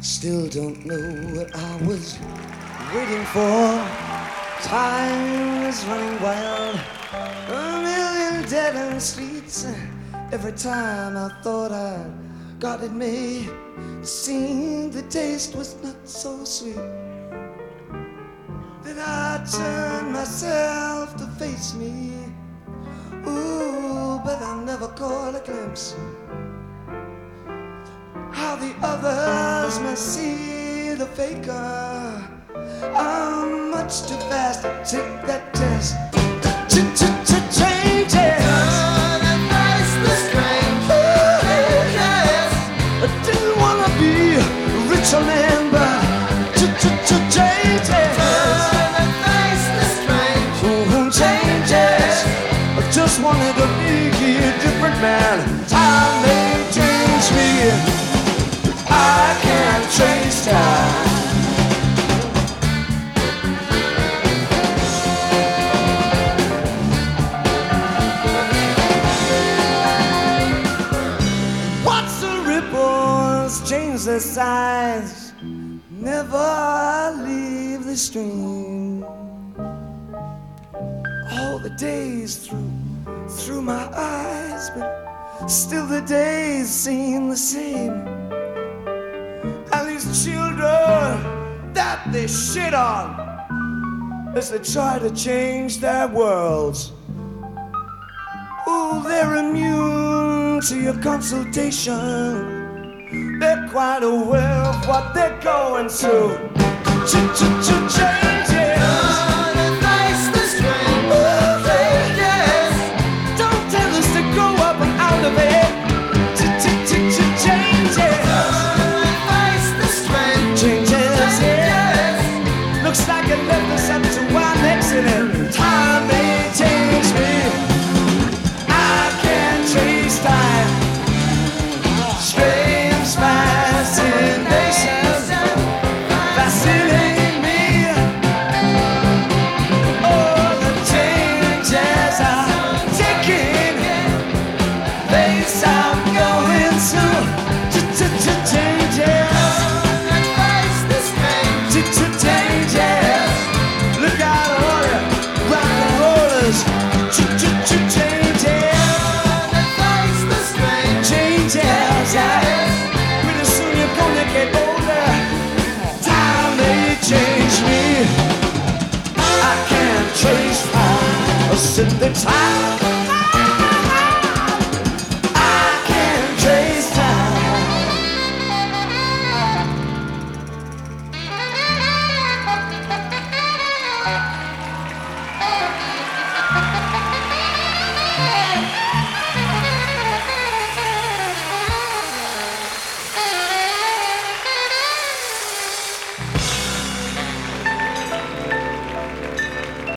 Still don't know what I was waiting for. Time is running wild, a million dead-end streets. Every time I thought I got it made, it seemed the taste was not so sweet. Then I turned myself to face me. Ooh, but I never caught a glimpse how the others must see the faker. I'm much too fast to take that test. Changes. Turn and face the strange changes. I didn't wanna be a richer man, but changes. Turn and face the strange Changes. I just wanted to be a different man. Time may change me. I can't trace time. Watch the ripples change their size. Never leave the stream. All the days through my eyes, but still the days seem the same. And these children that they shit on as they try to change their worlds. Ooh, they're immune to your consultation. They're quite aware of what they're going through. Changes. Turn and face the strange changes. Don't tell us to go up and out of it. Changes. Turn and face the strange Changes. changes. Looks like it left us up to our next inning. Time may change me. I can't trace time. Strange fascination fascinating me. Oh, the changes are taking place. I'm going through changes. Turn and face the strange Changes. Look out, all you rock and rollers. Changes. Turn and face the strange Changes. Pretty soon you're gonna get older. Time may change me. I can't trace time. I said the time